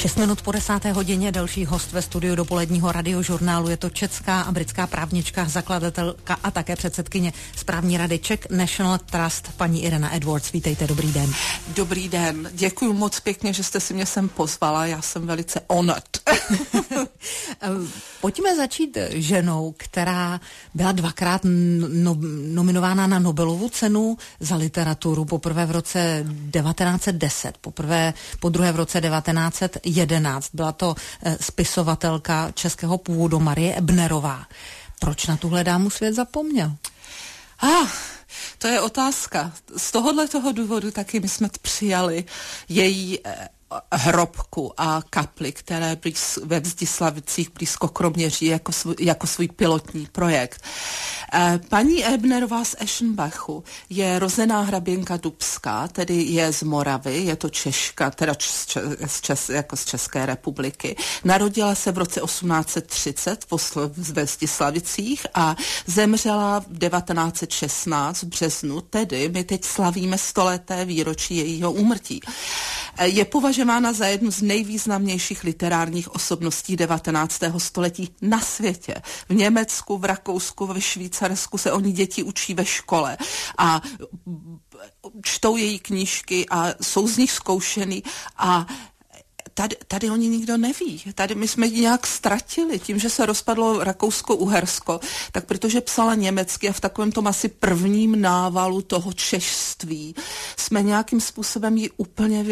6 minut po 10. hodině další host ve studiu dopoledního radiožurnálu. Je to česká a britská právnička, zakladatelka a také předsedkyně správní rady Czech National Trust, paní Irena Edwards. Vítejte, dobrý den. Dobrý den, děkuji moc pěkně, že jste si mě sem pozvala, já jsem velice honored. Pojďme začít ženou, která byla dvakrát nominována na Nobelovu cenu za literaturu, poprvé v roce 1910, po druhé v roce 1911. Byla to spisovatelka českého původu Marie Ebnerová. Proč na tuhle dámu svět zapomněl? To je otázka. Z tohoto důvodu taky my jsme přijali její hrobku a kapli, které ve Vzdislavicích blízko Kroměříže jako svůj pilotní projekt. Paní Ebnerová z Eschenbachu je rozená hraběnka Dubská, tedy je z Moravy, je to Češka, teda jako z České republiky. Narodila se v roce 1830 ve Vzdislavicích a zemřela v 1916 v březnu, tedy my teď slavíme 100leté výročí jejího úmrtí. Je považována za jednu z nejvýznamnějších literárních osobností 19. století na světě. V Německu, v Rakousku, ve Švýcarsku se o ní děti učí ve škole a čtou její knížky a jsou z nich zkoušený a tady o ní nikdo neví. Tady my jsme ji nějak ztratili tím, že se rozpadlo Rakousko-Uhersko, tak protože psala německy a v takovém tom asi prvním návalu toho češství jsme nějakým způsobem ji úplně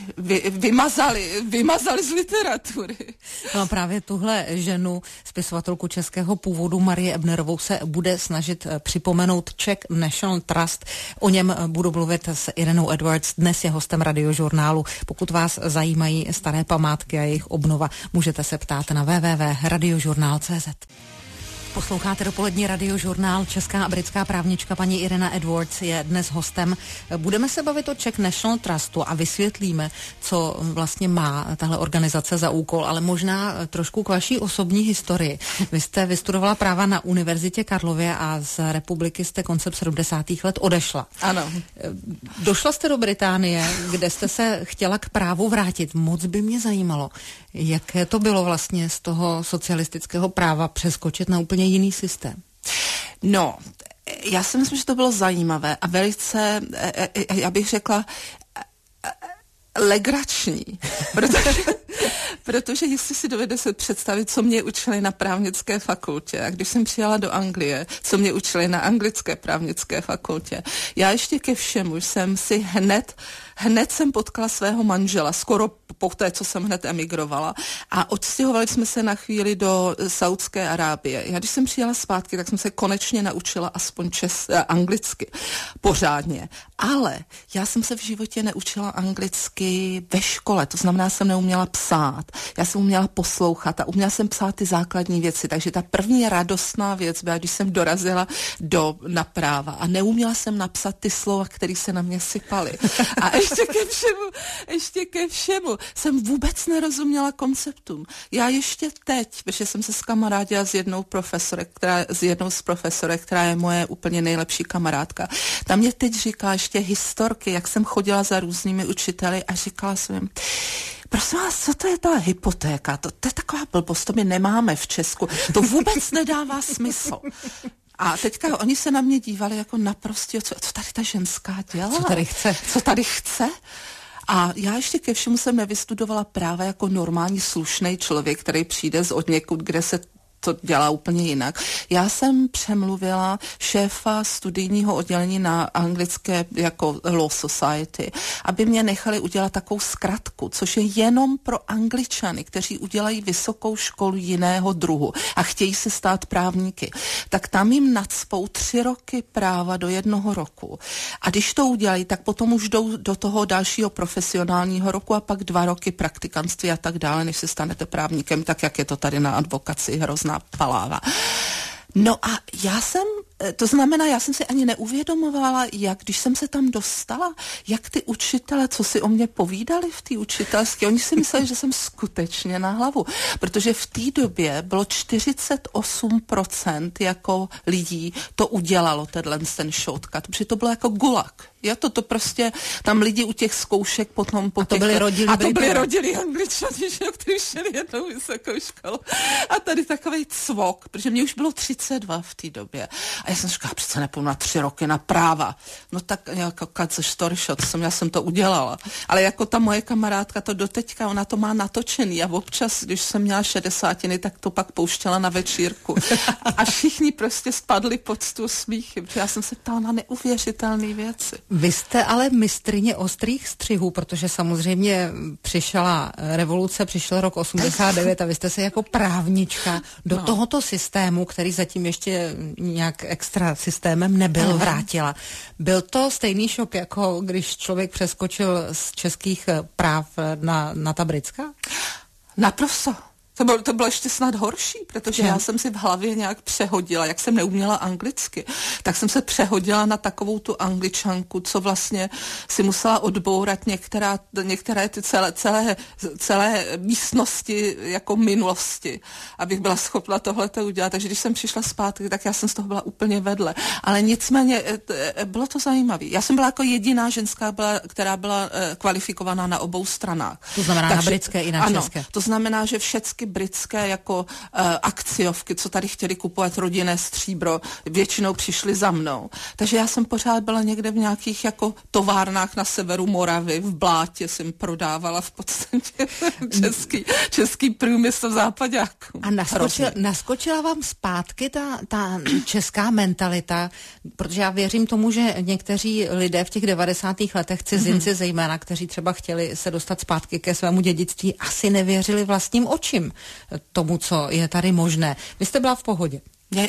vymazali z literatury. No právě tuhle ženu, spisovatelku českého původu Marie Ebnerovou, se bude snažit připomenout Czech National Trust. O něm budu mluvit s Irenou Edwards. Dnes je hostem radiožurnálu. Pokud vás zajímají staré památky a jejich obnova, můžete se ptát na www.radiožurnál.cz. Posloucháte dopolední radiožurnál. Česká a britská právnička paní Irena Edwards je dnes hostem. Budeme se bavit o Czech National Trustu a vysvětlíme, co vlastně má tahle organizace za úkol, ale možná trošku k vaší osobní historii. Vy jste vystudovala práva na Univerzitě Karlově a z republiky jste koncem 70. let odešla. Ano. Došla jste do Británie, kde jste se chtěla k právu vrátit. Moc by mě zajímalo, jaké to bylo vlastně z toho socialistického práva přeskočit na úplně jiný systém. No, já si myslím, že to bylo zajímavé a velice, já bych řekla, legrační, protože jestli si dovede se představit, co mě učili na právnické fakultě a když jsem přijela do Anglie, co mě učili na anglické právnické fakultě. Já ještě ke všemu jsem si hned jsem potkala svého manžela, skoro po té, co jsem hned emigrovala a odstěhovali jsme se na chvíli do Saúdské Arábie. Já když jsem přijela zpátky, tak jsem se konečně naučila aspoň anglicky pořádně. Ale já jsem se v životě neučila anglicky ve škole, to znamená, jsem neuměla psát, já jsem uměla poslouchat a uměla jsem psát ty základní věci, takže ta první radostná věc byla, když jsem dorazila na práva a neuměla jsem napsat ty slova, které se na mě sypaly. A ještě ke všemu jsem vůbec nerozuměla konceptům. Já ještě teď, protože jsem se skamarádila s jednou z profesorek, která je moje úplně nejlepší kamarádka. Ta mě teď říká ještě historky, jak jsem chodila za různými učiteli a říkala jsem jim, prosím vás, co to je ta hypotéka? To je taková blbost, to my nemáme v Česku. To vůbec nedává smysl. A teďka oni se na mě dívali jako naprosto, co tady ta ženská dělá? Co tady chce? A já ještě ke všemu jsem nevystudovala práva jako normální slušný člověk, který přijde z odněkud, kde se to dělá úplně jinak. Já jsem přemluvila šéfa studijního oddělení na anglické jako Law Society, aby mě nechali udělat takovou zkratku, což je jenom pro Angličany, kteří udělají vysokou školu jiného druhu a chtějí se stát právníky. Tak tam jim nacpou 3 roky práva do 1 roku. A když to udělají, tak potom už jdou do toho dalšího profesionálního roku a pak 2 roky praktikantství a tak dále, než se stanete právníkem, tak jak je to tady na advokaci hrozná paláva. No a já jsem si ani neuvědomovala, jak když jsem se tam dostala, jak ty učitele, co si o mě povídali v té učitelské, oni si mysleli, že jsem skutečně na hlavu, protože v té době bylo 48% jako lidí to udělalo, ten shortcut, protože to bylo jako gulag. To prostě, tam lidi u těch zkoušek potom... To byli rodilí Angličani, že, kteří šli jednou vysokou školu. A tady takovej cvok, protože mě už bylo 32 v té době. A já jsem říkala, přece nepůjdu na 3 roky na práva. No tak jako cut the story short, já jsem to udělala. Ale jako ta moje kamarádka to doteďka, ona to má natočený a občas, když jsem měla 60, tak to pak pouštěla na večírku. A všichni prostě spadli pod stůl smíchy, protože já jsem se ptala na neuvěřitelné věci. Vy jste ale mistryně ostrých střihů, protože samozřejmě přišla revoluce, přišel rok 89 a vy jste se jako právnička do tohoto systému, který zatím ještě nějak extra systémem nebyl, vrátila. Byl to stejný šok, jako když člověk přeskočil z českých práv na ta britská? Naprosto. To bylo ještě snad horší, protože já jsem si v hlavě nějak přehodila, jak jsem neuměla anglicky, tak jsem se přehodila na takovou tu Angličanku, co vlastně si musela odbourat některé ty celé místnosti jako minulosti, abych byla schopna tohleto udělat. Takže když jsem přišla zpátky, tak já jsem z toho byla úplně vedle. Ale nicméně bylo to zajímavé. Já jsem byla jako jediná ženská, která byla kvalifikovaná na obou stranách. To znamená na britské i na české. To znamená, že všechny britské jako akciovky, co tady chtěli kupovat rodinné stříbro, většinou přišli za mnou. Takže já jsem pořád byla někde v nějakých jako továrnách na severu Moravy, v Blátě jsem prodávala v podstatě český průmysl zápaďáků. A naskočila vám zpátky ta česká mentalita, protože já věřím tomu, že někteří lidé v těch 90. letech, cizinci zejména, kteří třeba chtěli se dostat zpátky ke svému dědictví, asi nevěřili vlastním očím tomu, co je tady možné. Vy jste byla v pohodě.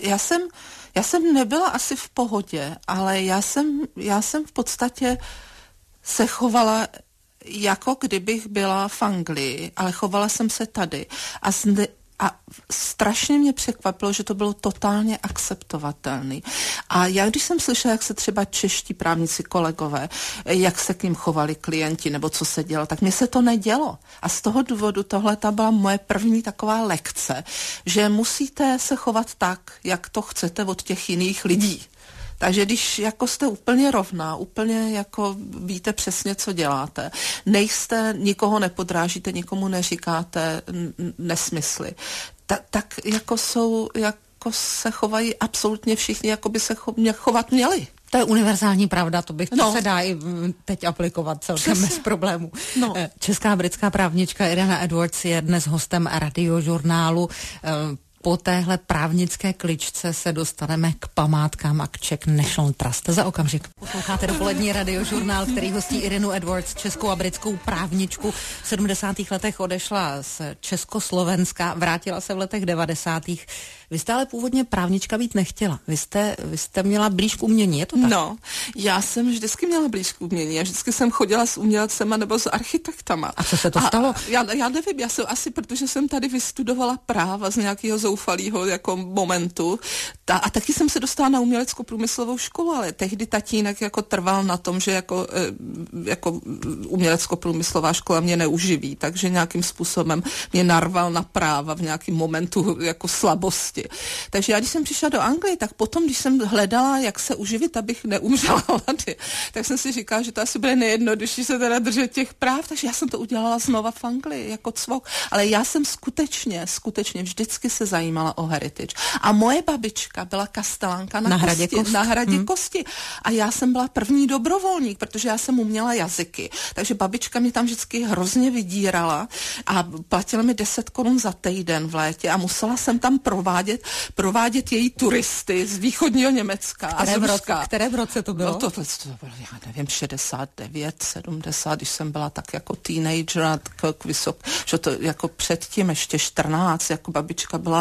Já jsem nebyla asi v pohodě, ale já jsem v podstatě se chovala jako kdybych byla v Anglii, ale chovala jsem se tady. A strašně mě překvapilo, že to bylo totálně akceptovatelné. A já když jsem slyšela, jak se třeba čeští právníci kolegové, jak se k ním chovali klienti, nebo co se dělo, tak mně se to nedělo. A z toho důvodu tohle byla moje první taková lekce, že musíte se chovat tak, jak to chcete od těch jiných lidí. Takže když jako jste úplně rovná, úplně jako víte přesně, co děláte, nikoho nepodrážíte, nikomu neříkáte nesmysly, tak jako se chovají absolutně všichni, jako by se chovat měli. To je univerzální pravda, to se dá i teď aplikovat celkem bez problémů. No. Česká britská právnička Irena Edwards je dnes hostem Radiožurnálu. Po téhle právnické kličce se dostaneme k památkám a k Czech National Trust. Za okamžik. Posloucháte dopolední radiožurnál, který hostí Irenu Edwards, českou a britskou právničku. V 70. letech odešla z Československa, vrátila se v letech 90. Vy jste ale původně právnička být nechtěla. Vy jste měla blíž k umění, je to tak? No, já jsem vždycky měla blíž k umění. A vždycky jsem chodila s umělcema nebo s architektama. A co se to stalo? Já nevím, já jsem asi, protože jsem tady vystudovala práva z nějakého zoufalého jako momentu. A taky jsem se dostala na umělecko-průmyslovou školu, ale tehdy tatínek jako trval na tom, že jako umělecko-průmyslová škola mě neuživí, takže nějakým způsobem mě narval na práva v nějakém momentu jako slabosti. Takže já, když jsem přišla do Anglie, tak potom, když jsem hledala, jak se uživit, abych neumřela hlady, tak jsem si říkala, že to asi bude nejjednodušší se teda držet těch práv, takže já jsem to udělala znova v Anglii, jako cvok. Ale já jsem skutečně vždycky se zajímala o heritage. A moje babička byla kastelánka na Hradě Kosti. A já jsem byla první dobrovolník, protože já jsem uměla jazyky. Takže babička mě tam vždycky hrozně vydírala a platila mi 10 korun za týden v létě a musela jsem tam provádět její turisty z východního Německa a z Ruska. Které v roce to bylo? No to bylo, já nevím, 69, 70, když jsem byla tak jako teenager a že to jako předtím ještě 14, jako babička byla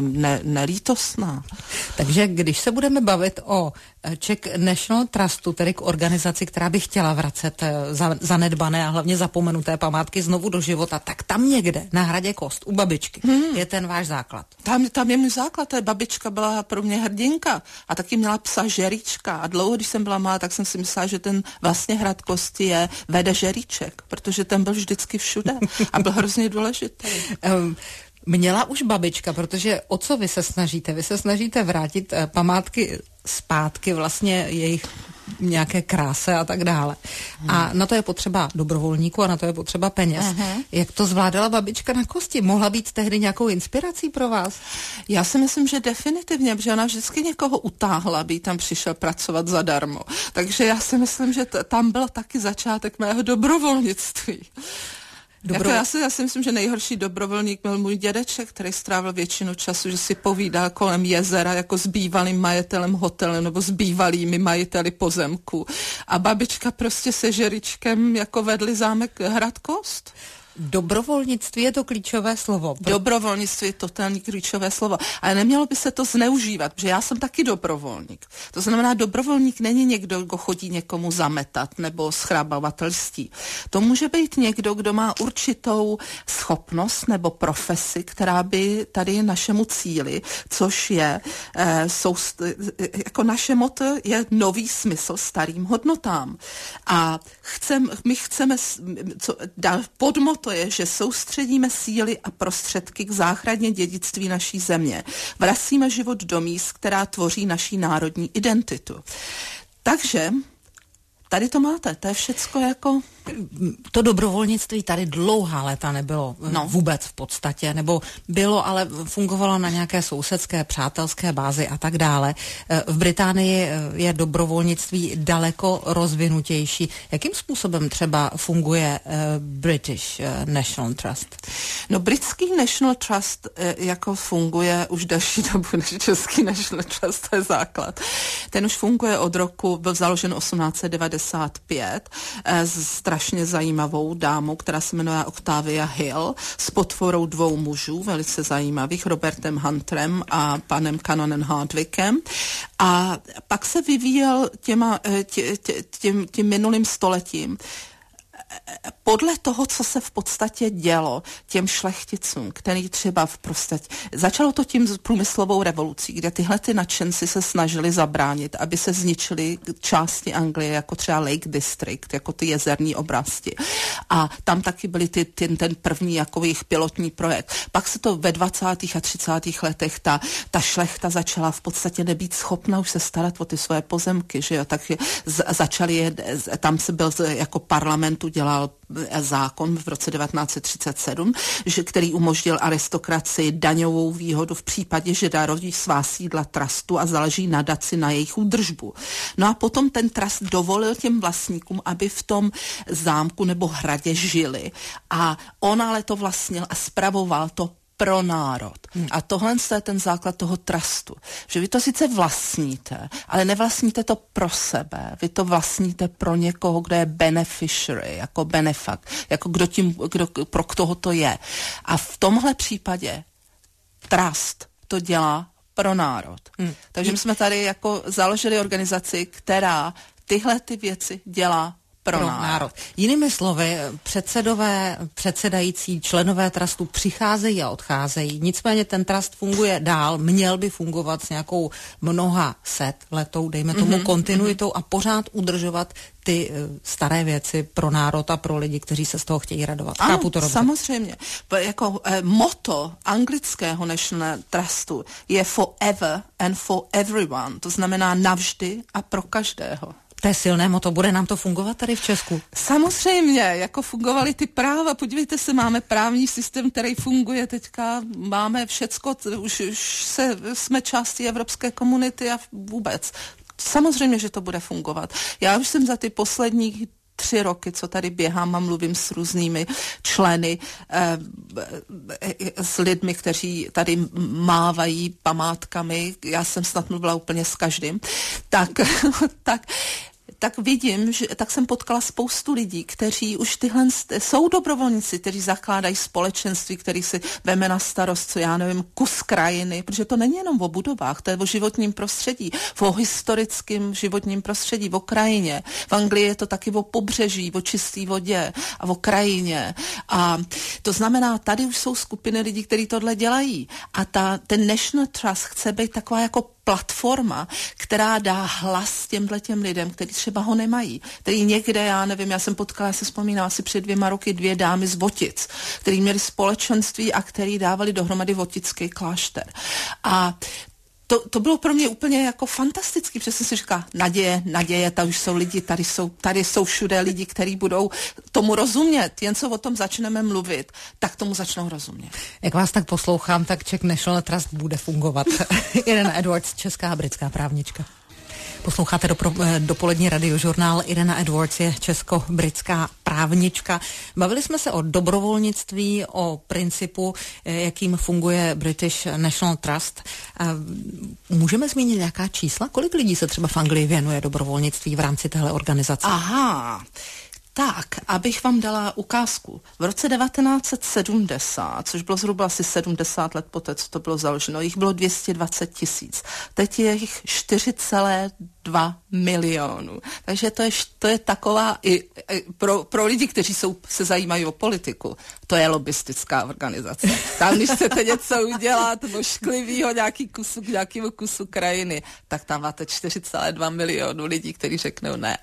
nelítostná. Takže když se budeme bavit o Czech National Trustu, tedy k organizaci, která by chtěla vracet zanedbané a hlavně zapomenuté památky znovu do života, tak tam někde na Hradě Kost u babičky je ten váš základ. Tam je můj základ, ta babička byla pro mě hrdinka a taky měla psa Žeríčka a dlouho, když jsem byla malá, tak jsem si myslela, že ten vlastně Hrad Kosti vede Žeríček, protože ten byl vždycky všude a byl hrozně důležitý. Měla už babička, protože o co vy se snažíte? Vy se snažíte vrátit památky zpátky, vlastně jejich nějaké kráse a tak dále. A na to je potřeba dobrovolníků a na to je potřeba peněz. Jak to zvládala babička na kosti? Mohla být tehdy nějakou inspirací pro vás? Já si myslím, že definitivně, protože ona vždycky někoho utáhla, aby tam přišel pracovat zadarmo. Takže já si myslím, že tam byl taky začátek mého dobrovolnictví. Já si myslím, že nejhorší dobrovolník byl můj dědeček, který strávil většinu času, že si povídal kolem jezera jako s bývalým majitelem hotelu nebo s bývalými majiteli pozemku. A babička prostě se žeričkem jako vedli zámek Hrad Kost. Dobrovolnictví je to klíčové slovo. Dobrovolnictví je totální klíčové slovo. Ale nemělo by se to zneužívat, protože já jsem taky dobrovolník. To znamená, dobrovolník není někdo, kdo chodí někomu zametat nebo schrábavatelství. To může být někdo, kdo má určitou schopnost nebo profesi, která by tady našemu cíli, což je, jako naše motto je nový smysl starým hodnotám. A my chceme, podmotto je, že soustředíme síly a prostředky k záchraně dědictví naší země. Vracíme život do míst, která tvoří naší národní identitu. Takže tady to máte, to je všecko jako... To dobrovolnictví tady dlouhá léta nebylo vůbec v podstatě, nebo bylo, ale fungovalo na nějaké sousedské, přátelské bázi a tak dále. V Británii je dobrovolnictví daleko rozvinutější. Jakým způsobem třeba funguje British National Trust? No, britský National Trust jako funguje už další dobu než český National Trust, to je základ. Ten už funguje od roku, byl založen 1895 strašně zajímavou dámou, která se jmenuje Octavia Hill, s potvorou dvou mužů, velice zajímavých, Robertem Hunterem a panem Canonem Hardwickem. A pak se vyvíjel tím minulým stoletím podle toho, co se v podstatě dělo těm šlechticům, který třeba v podstatě... Začalo to tím průmyslovou revolucí, kde tyhle ty nadšenci se snažili zabránit, aby se zničily části Anglie, jako třeba Lake District, jako ty jezerní oblasti. A tam taky byly ten první jako jejich pilotní projekt. Pak se to ve 20. a 30. letech ta šlechta začala v podstatě nebýt schopna už se starat o ty svoje pozemky, že jo, tak začali tam se byl jako parlamentu dělal zákon v roce 1937, který umožnil aristokracii daňovou výhodu v případě, že daroví svá sídla trustu a záleží nadaci na jejich údržbu. No a potom ten trust dovolil těm vlastníkům, aby v tom zámku nebo hradě žili. A on ale to vlastnil a spravoval to pro národ. A tohle je ten základ toho trustu. Že vy to sice vlastníte, ale nevlastníte to pro sebe. Vy to vlastníte pro někoho, kdo je beneficiary, jako benefakt, jako pro koho to je. A v tomhle případě trust to dělá pro národ. Takže my jsme tady jako založili organizaci, která tyhle ty věci dělá pro národ. Jinými slovy, předsedající, členové trustu přicházejí a odcházejí. Nicméně ten trust funguje dál, měl by fungovat s nějakou mnoha set letou, dejme tomu kontinuitou a pořád udržovat ty staré věci pro národ a pro lidi, kteří se z toho chtějí radovat. Ano, chápu to dobře. Samozřejmě. Jako motto anglického National Trustu je forever and for everyone. To znamená navždy a pro každého. To je silné motto, bude nám to fungovat tady v Česku? Samozřejmě, jako fungovaly ty práva, podívejte se, máme právní systém, který funguje teďka, máme všecko, už jsme částí evropské komunity a vůbec. Samozřejmě, že to bude fungovat. Já už jsem za ty poslední 3 roky, co tady běhám a mluvím s různými členy, s lidmi, kteří tady mávají památkami, já jsem snad mluvila úplně s každým, tak vidím, tak jsem potkala spoustu lidí, kteří už tyhle jsou dobrovolníci, kteří zakládají společenství, který si veme na starost, co já nevím, kus krajiny, protože to není jenom o budovách, to je o životním prostředí, o historickém životním prostředí, o krajině. V Anglii je to taky o pobřeží, o čisté vodě a o krajině. A to znamená, tady už jsou skupiny lidí, kteří tohle dělají. A ten National Trust chce být taková jako platforma, která dá hlas těm lidem, kteří třeba ho nemají. Který někde, já nevím, já jsem potkala, já se vzpomínám asi před 2 roky 2 dámy z Votic, který měli společenství a který dávali dohromady votický klášter. A to bylo pro mě úplně jako fantastický, protože jsem si říkala, naděje, tady už jsou lidi, tady jsou všude lidi, kteří budou tomu rozumět. Jen co o tom začneme mluvit, tak tomu začnou rozumět. Jak vás tak poslouchám, tak Czech National Trust bude fungovat. Irena Edwards, česká a britská právnička. Posloucháte dopolední radiožurnál. Irena Edwards je česko-britská právnička. Bavili jsme se o dobrovolnictví, o principu, jakým funguje British National Trust. Můžeme zmínit nějaká čísla? Kolik lidí se třeba v Anglii věnuje dobrovolnictví v rámci téhle organizace? Aha, tak, abych vám dala ukázku. V roce 1970, což bylo zhruba asi 70 let poté, co to bylo založeno, jich bylo 220 000. Teď je jich 4,2 milionů. Takže to je taková i pro lidi, kteří se zajímají o politiku, to je lobbystická organizace. Tam, když chcete něco udělat ošklivýho nějakému kusu krajiny, tak tam máte 4,2 milionů lidí, kteří řeknou ne.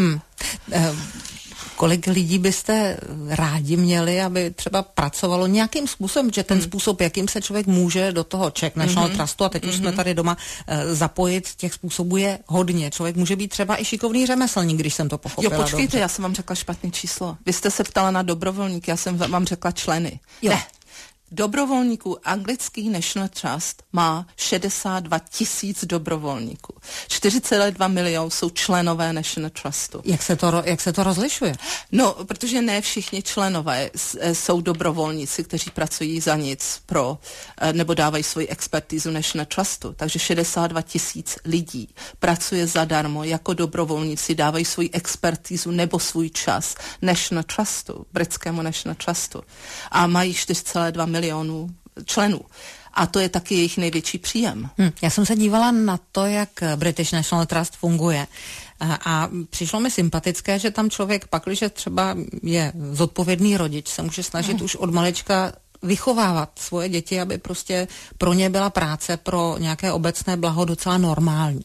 Kolik lidí byste rádi měli, aby třeba pracovalo nějakým způsobem, že ten způsob, jakým se člověk může do toho Czech National Trustu, a teď už jsme tady doma, zapojit, těch způsobů je hodně. Člověk může být třeba i šikovný řemeslník, když jsem to pochopila. Jo, počkejte, dobře. Já jsem vám řekla špatné číslo. Vy jste se ptala na dobrovolníky, já jsem vám řekla členy. Jo. Ne. Dobrovolníků anglický National Trust má 62 000 dobrovolníků. 4,2 milionů jsou členové National Trustu. Jak se to rozlišuje? No, protože ne všichni členové jsou dobrovolníci, kteří pracují za nic nebo dávají svoji expertizu National Trustu. Takže 62 000 lidí pracuje zadarmo jako dobrovolníci, dávají svoji expertizu nebo svůj čas National Trustu, britskému National Trustu. A mají 4,2 milionů členů. A to je taky jejich největší příjem. Já jsem se dívala na to, jak British National Trust funguje. A přišlo mi sympatické, že tam člověk pakliže třeba je zodpovědný rodič, se může snažit už od malička vychovávat svoje děti, aby prostě pro ně byla práce, pro nějaké obecné blaho docela normální.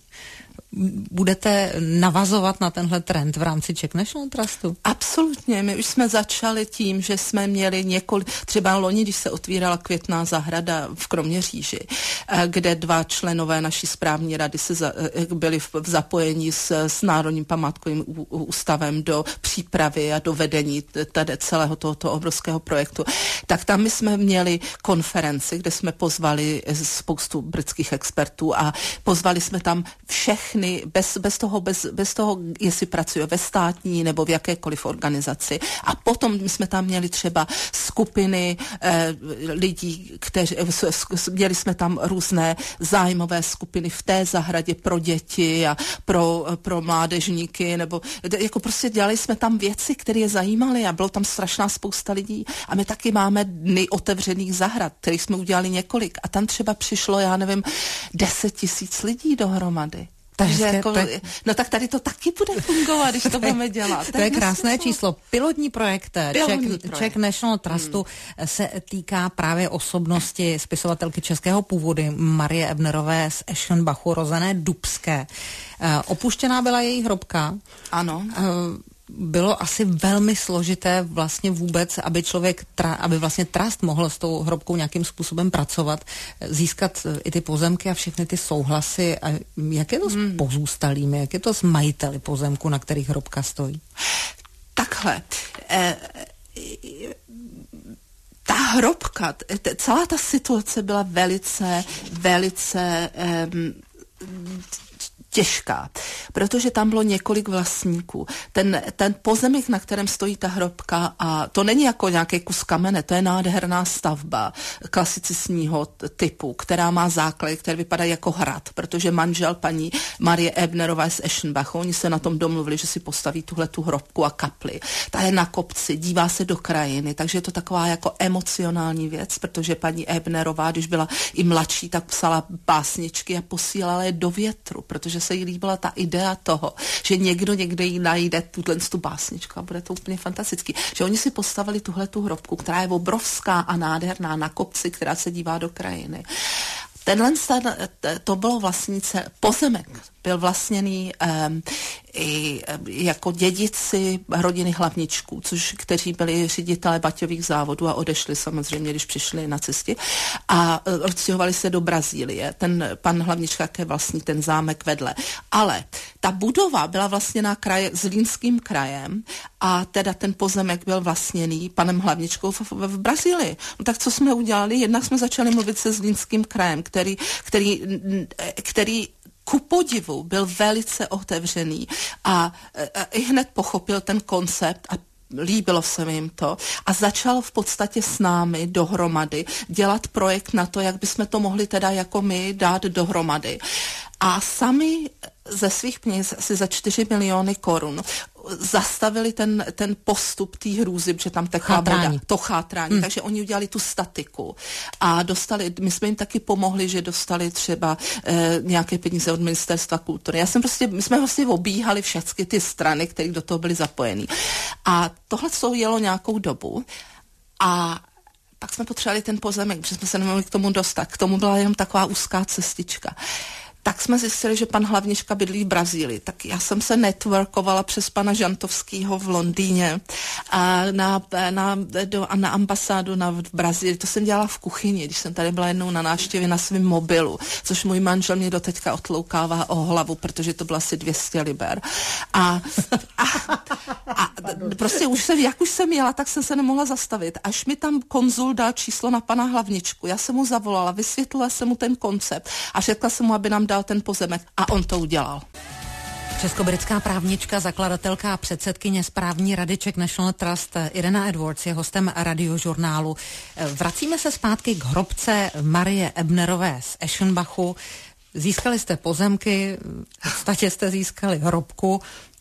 Budete navazovat na tenhle trend v rámci Czech National Trustu? Absolutně. My už jsme začali tím, že jsme měli třeba loni, když se otvírala Květná zahrada v Kroměříži, kde 2 členové naší správní rady byli v zapojení s Národním památkovým ústavem do přípravy a do vedení tady celého tohoto obrovského projektu. Tak tam my jsme měli konferenci, kde jsme pozvali spoustu britských expertů a pozvali jsme tam všechny bez toho, jestli pracuje ve státní nebo v jakékoliv organizaci. A potom jsme tam měli třeba skupiny lidí, měli jsme tam různé zájmové skupiny v té zahradě pro děti a pro mládežníky, nebo jako prostě dělali jsme tam věci, které je zajímaly a bylo tam strašná spousta lidí. A my taky máme dny otevřených zahrad, kterých jsme udělali několik. A tam třeba přišlo, 10 000 lidí dohromady. Takže no tak tady to taky bude fungovat, když to budeme dělat. To je krásné číslo. Pilotní projekt Czech National Trustu se týká právě osobnosti spisovatelky českého původu Marie Ebnerové z Eschenbachu, rozené Dubské. Opuštěná byla její hrobka. Ano. Bylo asi velmi složité vlastně vůbec, aby vlastně trust mohl s tou hrobkou nějakým způsobem pracovat, získat i ty pozemky a všechny ty souhlasy. A jak je to s pozůstalými, jak je to s majiteli pozemku, na kterých hrobka stojí? Takhle. Ta hrobka, celá ta situace byla velice těžká, protože tam bylo několik vlastníků. Ten pozemek, na kterém stojí ta hrobka, a to není jako nějaký kus kamene, to je nádherná stavba klasicistního typu, která má základy, které vypadají jako hrad, protože manžel paní Marie Ebnerové z Eschenbachu, oni se na tom domluvili, že si postaví tuhletu hrobku a kapli. Ta je na kopci, dívá se do krajiny, takže je to taková jako emocionální věc, protože paní Ebnerová, když byla i mladší, tak psala básničky a posílala je do větru, protože se jí líbila ta idea toho, že někdo někde jí najde tu básničku a bude to úplně fantastický. Že oni si postavili tuhletu hrobku, která je obrovská a nádherná na kopci, která se dívá do krajiny. To bylo vlastnice, pozemek byl vlastněný jako dědici rodiny Hlavničků, kteří byli ředitelé baťových závodů a odešli samozřejmě, když přišli nacisti a odstěhovali se do Brazílie. Ten pan Hlavnička je vlastní ten zámek vedle. Ale ta budova byla vlastněná Zlínským krajem a teda ten pozemek byl vlastněný panem Hlavničkou v Brazílii. No tak co jsme udělali? Jednak jsme začali mluvit se Zlínským krajem, který ku podivu byl velice otevřený a hned pochopil ten koncept a líbilo se mi jim to a začal v podstatě s námi dohromady dělat projekt na to, jak bychom to mohli teda jako my dát dohromady. A sami ze svých peněz asi za 4 miliony korun zastavili ten postup té hrůzy, protože tam teká voda, to chátrání, takže oni udělali tu statiku a dostali, my jsme jim taky pomohli, že dostali třeba nějaké peníze od Ministerstva kultury. My jsme vlastně obíhali všechny ty strany, které do toho byly zapojený. A tohle jelo nějakou dobu a pak jsme potřebovali ten pozemek, protože jsme se nemohli k tomu dostat. K tomu byla jenom taková úzká cestička. Tak jsme zjistili, že pan Hlavnička bydlí v Brazílii. Tak já jsem se networkovala přes pana Žantovského v Londýně a na ambasádu v Brazílii. To jsem dělala v kuchyni, když jsem tady byla jednou na návštěvě na svém mobilu, což můj manžel mě doteďka otloukává o hlavu, protože to bylo asi 200 liber. A prostě jak už jsem jela, tak jsem se nemohla zastavit. Až mi tam konzul dal číslo na pana Hlavničku. Já jsem mu zavolala, vysvětlila jsem mu ten koncept a řekla jsem mu, aby nám dal ten pozemek a on to udělal. Českobritská právnička, zakladatelka a předsedkyně správní rady Czech National Trust Irena Edwards je hostem Radiožurnálu. Vracíme se zpátky k hrobce Marie Ebnerové z Eschenbachu. Získali jste pozemky, v podstatě jste získali hrobku.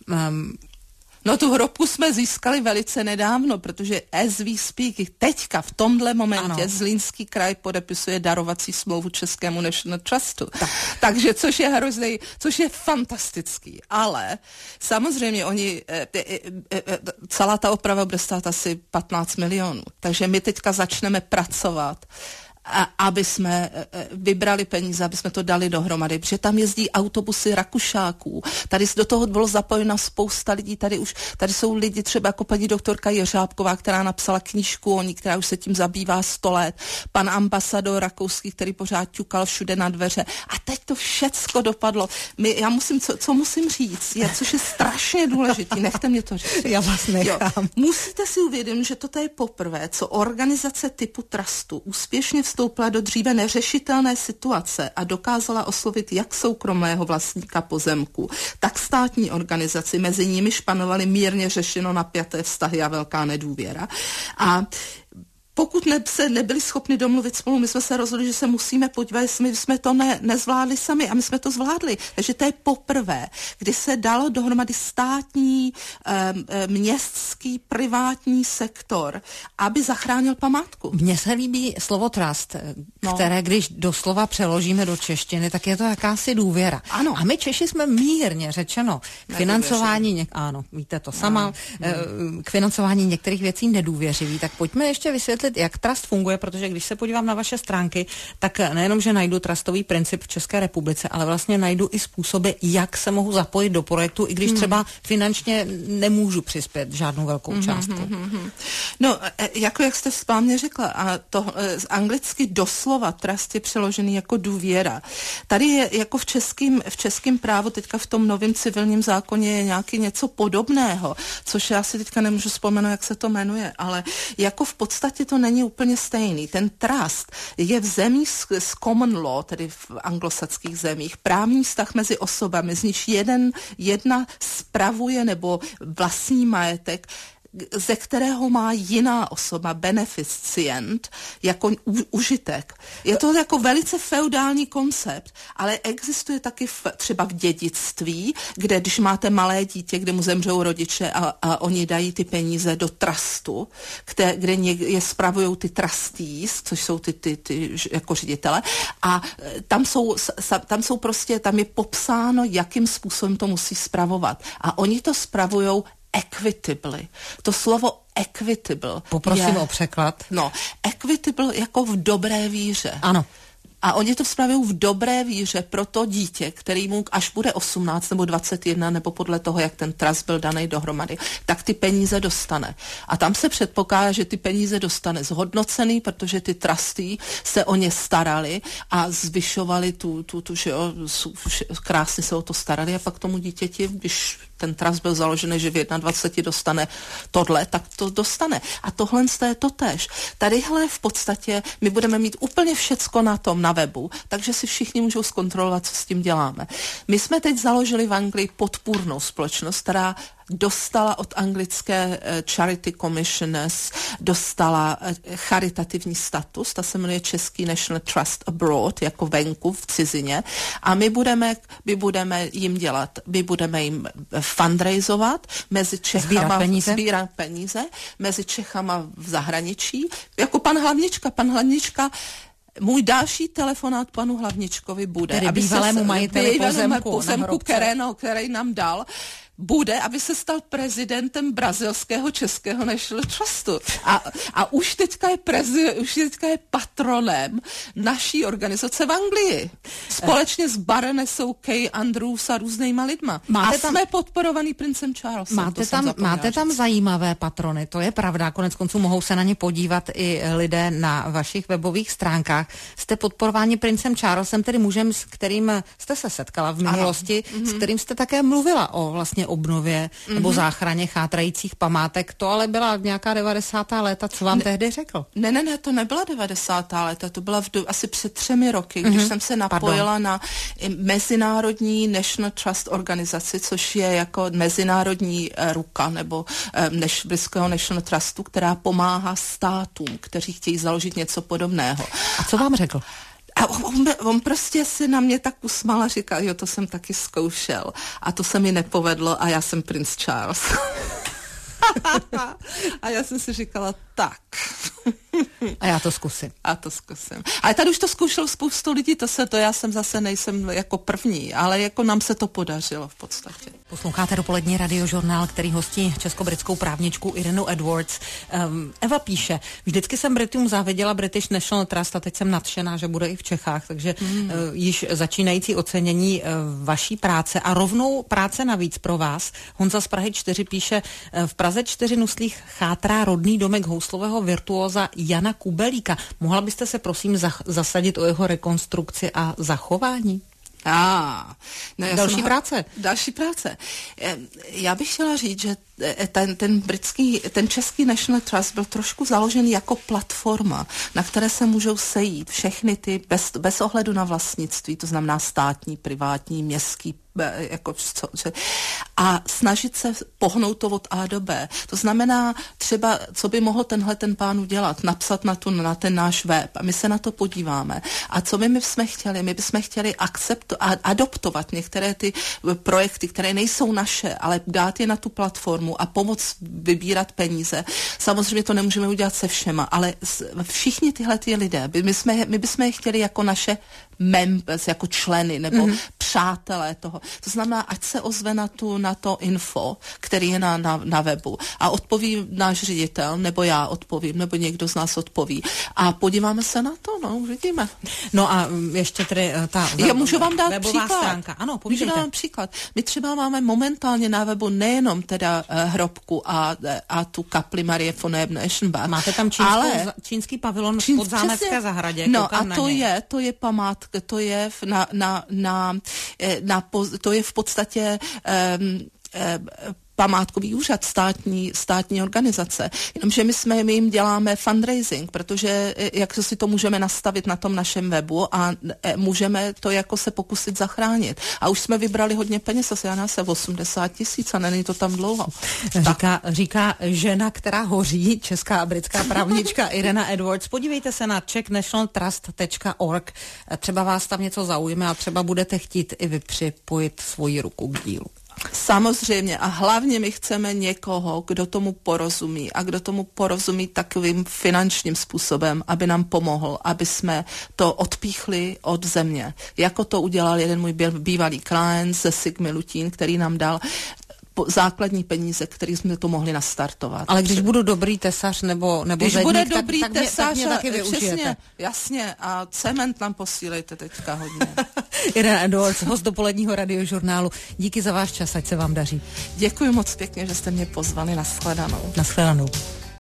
No tu hrobku jsme získali velice nedávno, protože as we speak, teďka v tomhle momentě Zlínský kraj podepisuje darovací smlouvu Českému National Trustu. Takže což je fantastický. Ale samozřejmě celá ta oprava bude stát asi 15 milionů. Takže my teďka začneme pracovat, aby jsme vybrali peníze, aby jsme to dali dohromady, protože tam jezdí autobusy Rakušáků, tady do toho bylo zapojena spousta lidí, tady jsou lidi třeba jako paní doktorka Jeřábková, která napsala knížku která už se tím zabývá 100 let, pan ambasador rakouský, který pořád ťukal všude na dveře a teď to všecko dopadlo. Co musím říct, což je strašně důležitý, nechte mě to říct. Já vás nechám. Musíte si uvědomit, že toto je poprvé, co organizace typu trustu úspěšně vstoupila do dříve neřešitelné situace a dokázala oslovit jak soukromého vlastníka pozemku, tak státní organizaci, mezi nimiž panovaly mírně řešeno napjaté vztahy a velká nedůvěra. A pokud se nebyli schopni domluvit spolu, my jsme se rozhodli, že se musíme podívat, my jsme to nezvládli sami a my jsme to zvládli. Takže to je poprvé, kdy se dalo dohromady státní, městský, privátní sektor, aby zachránil památku. Mně se líbí slovo trust, které když doslova přeložíme do češtiny, tak je to jakási důvěra. Ano. A my Češi jsme mírně řečeno k financování, víte to sama, k financování některých věcí nedůvěřiví. Tak pojďme ještě vysvětlit, jak trust funguje, protože když se podívám na vaše stránky, tak nejenom, že najdu trustový princip v České republice, ale vlastně najdu i způsoby, jak se mohu zapojit do projektu, i když třeba finančně nemůžu přispět žádnou velkou částku. No, jak jste správně řekla, a to anglicky doslova trust je přeložený jako důvěra. Tady je jako v českém právu, teďka v tom novém civilním zákoně je nějaký něco podobného, což já si teďka nemůžu vzpomenout, jak se to jmenuje, ale jako v podstatě to není úplně stejný. Ten trust je v zemích z common law, tedy v anglosaských zemích, právní vztah mezi osobami, z nichž jedna spravuje nebo vlastní majetek, ze kterého má jiná osoba, beneficient, jako užitek. Je to jako velice feudální koncept, ale existuje taky třeba v dědictví, kde když máte malé dítě, kde mu zemřou rodiče a oni dají ty peníze do trustu, kde je spravují ty trustees, což jsou ty jako ředitele, a tam je popsáno, jakým způsobem to musí spravovat. A oni to spravujou equitably. To slovo equitable. Poprosím o překlad. No, equitable jako v dobré víře. Ano. A oni to spravují v dobré víře pro to dítě, který mu až bude 18 nebo 21, nebo podle toho, jak ten trust byl daný dohromady, tak ty peníze dostane. A tam se předpokládá, že ty peníze dostane zhodnocený, protože ty trusty se o ně starali a zvyšovali že jo, krásně se o to starali a pak tomu dítěti, když ten trust byl založený, že v 21 dostane tohle, tak to dostane. A tohle je totéž. Tadyhle v podstatě my budeme mít úplně všecko na webu, takže si všichni můžou zkontrolovat, co s tím děláme. My jsme teď založili v Anglii podpůrnou společnost, která dostala od anglické Charity Commissioners, dostala charitativní status, ta se jmenuje Český National Trust Abroad, jako venku v cizině, a my budeme jim fundraizovat mezi Čechama, sbírat peníze mezi Čechama v zahraničí, jako pan Hlavnička, můj další telefonát panu Hlavničkovi bude, tedy bývalému majiteli pozemku, který nám dal, bude, aby se stal prezidentem brazilského Českého National Trustu. A už teďka je patronem naší organizace v Anglii. Společně s baronesou Kay Andrews a různýma lidma. Jsme podporovaný princem Charlesem. Máte tam zajímavé patrony, to je pravda. Konec konců mohou se na ně podívat i lidé na vašich webových stránkách. Jste podporováni princem Charlesem, tedy mužem, s kterým jste se setkala v minulosti, s kterým jste také mluvila o vlastně obnově nebo záchraně chátrajících památek. To ale byla nějaká 90. léta. Co vám tehdy řekl? Ne, to nebyla 90. léta, to byla asi před 3 roky, když jsem se napojila na Mezinárodní National Trust organizaci, což je jako mezinárodní ruka nebo britského National Trustu, která pomáhá státům, kteří chtějí založit něco podobného. A co vám řekl? A on prostě se na mě tak usmál a říkal, jo, to jsem taky zkoušel a to se mi nepovedlo a já jsem princ Charles. A já jsem si říkala, tak. A já to zkusím. Ale tady už to zkoušelo spoustu lidí, já jsem zase nejsem jako první, ale jako nám se to podařilo v podstatě. Posloucháte dopolední radiožurnál, který hostí česko-britskou právničku Irenu Edwards. Eva píše, vždycky jsem Britům záviděla British National Trust a teď jsem nadšená, že bude i v Čechách, takže již začínající ocenění vaší práce a rovnou práce navíc pro vás. Honza z Prahy 4 píše, v Praze 4 Nuslích chátrá rodný domek houslového virtuóza Jana Kubelíka. Mohla byste se prosím zasadit o jeho rekonstrukci a zachování? Další práce. Já bych chtěla říct, že ten český National Trust byl trošku založený jako platforma, na které se můžou sejít všechny ty bez ohledu na vlastnictví, to znamená státní, privátní, městský, a snažit se pohnout to od A do B. To znamená třeba, co by mohl ten pán udělat, napsat na ten náš web a my se na to podíváme. A co my bychom chtěli? My bychom chtěli adoptovat některé ty projekty, které nejsou naše, ale dát je na tu platformu a pomoct vybírat peníze. Samozřejmě to nemůžeme udělat se všema, ale všichni tyhle lidé, my bychom je chtěli jako naše members, jako členy nebo přátelé toho. To znamená, ať se ozve na to info, který je na webu a odpoví náš ředitel, nebo já odpovím, nebo někdo z nás odpoví a podíváme se na to, uvidíme. No a ještě tedy můžu vám dát příklad. Stránka. Ano, povídejte. Můžu vám příklad. My třeba máme momentálně na webu nejenom teda hrobku a tu kapli Marie von Ebenschenbach. Máte tam čínský pavilon v Podzámecké zahradě. No a to je památka, to je to je v podstatě památkový úřad, státní organizace. Jenomže my jim děláme fundraising, protože jak si to můžeme nastavit na tom našem webu a můžeme to jako se pokusit zachránit. A už jsme vybrali hodně peněz, asi 80 000 a není to tam dlouho. Říká žena, která hoří, česká a britská právnička Irena Edwards. Podívejte se na czechnationaltrust.org. Třeba vás tam něco zaujme a třeba budete chtít i vy připojit svoji ruku k dílu. Samozřejmě a hlavně my chceme někoho, kdo tomu porozumí a kdo tomu porozumí takovým finančním způsobem, aby nám pomohl, aby jsme to odpíchli od země. Jako to udělal jeden můj bývalý klient ze Sigmy Lutín, který nám dal základní peníze, které jsme to mohli nastartovat. Ale když budu dobrý tesař nebo když zedník, bude dobrý tesař, tak mě taky využijete. Přesně, jasně, a cement nám posílejte teďka hodně. Irena Edwards, host dopoledního radiožurnálu. Díky za váš čas, ať se vám daří. Děkuji moc pěkně, že jste mě pozvali. Nashledanou. Nashledanou.